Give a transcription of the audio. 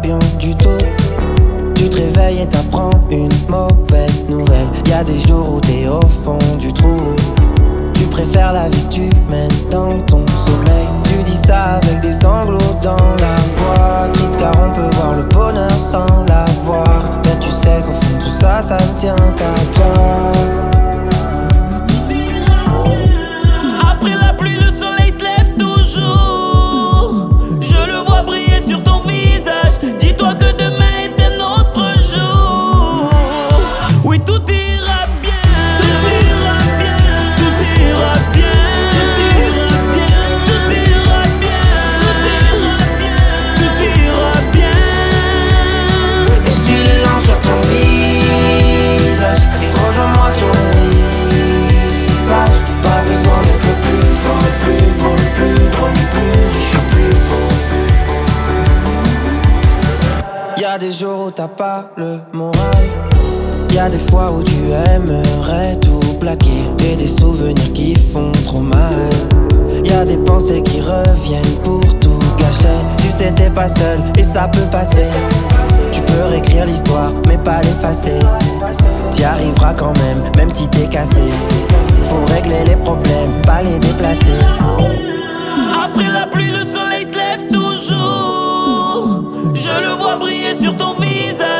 bien du tout. Tu te réveilles et t'apprends une mauvaise nouvelle. Y'a des jours où t'es au fond du trou. Tu préfères la vie que tu mènes dans ton sommeil. Tu dis ça avec des sanglots dans la voix. Triste car on peut voir le bonheur sans l'avoir. Mais tu sais qu'au fond tout ça, ça ne tient qu'à toi. Après la pluie, le soleil se lève toujours. Je le vois briller sur ton visage. Dis-toi que demain est un autre jour. Oui, tout ira bien. Tout ira bien. Tout ira bien. Tout ira bien. Tout ira bien. Tout ira bien. Et suis lent sur ton visage et rejoins-moi sur le rivage. Pas besoin d'être le plus fort, le plus beau, le plus drôle, le plus riche, le plus beau. Y'a des jours où t'as pas le moral. Y'a des fois où tu aimerais tout plaquer. Et des souvenirs qui font trop mal. Y'a des pensées qui reviennent pour tout gâcher. Tu sais t'es pas seul et ça peut passer. Tu peux réécrire l'histoire mais pas l'effacer. T'y arriveras quand même si t'es cassé. Faut régler les problèmes, pas les déplacer. Après la pluie, le soleil se lève toujours. Je le vois briller sur ton visage.